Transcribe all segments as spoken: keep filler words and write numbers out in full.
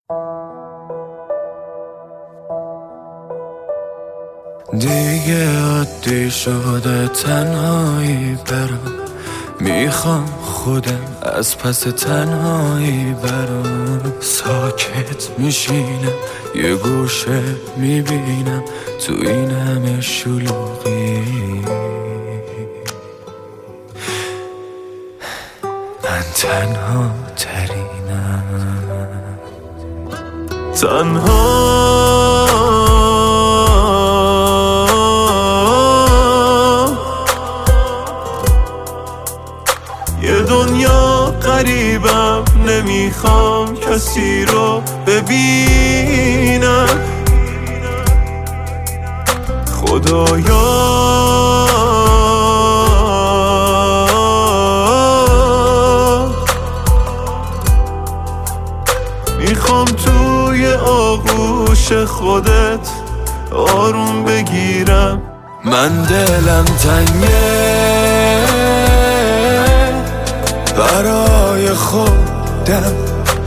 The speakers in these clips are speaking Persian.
دیگه عادی شده تنهایی برام، میخوام خودم از پس تنهایی برام. ساکت میشینم یه گوشه میبینم تو این همه شلوغی من تنها ترینم. تنها یه دنیا غریبم، نمیخوام کسی رو ببینم. خدایا میخوام توی آغوش خودت آروم بگیرم. من دلم تنگه برای خودم،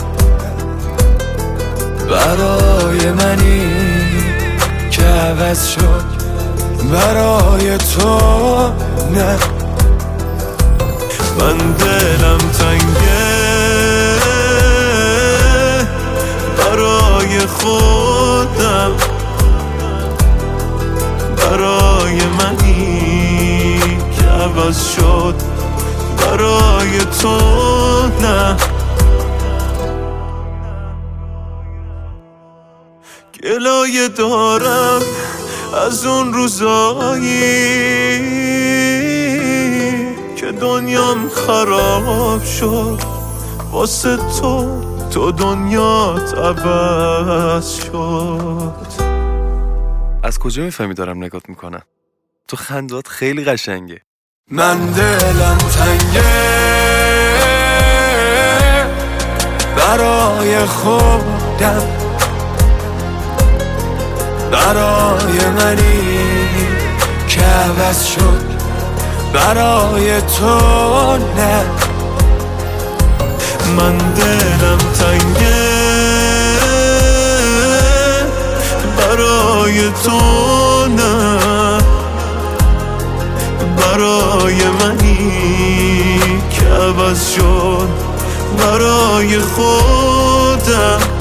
برای منی که عوض شد، برای تو نه. من دلم تنگه برای خودم، برای منی که عوض شد، برای تو نه. گلایه دارم از اون روزایی که دنیام خراب شد واسه تو، تو دنیات عوض شد. از کجا میفهمی دارم نگات میکنم؟ تو خندات خیلی قشنگه. من دلم تنگه برای خودم، برای منی که عوض شد، برای تو نه. من دلم تنگه برای تو نه، برای منی که عوض شد، برای خودم.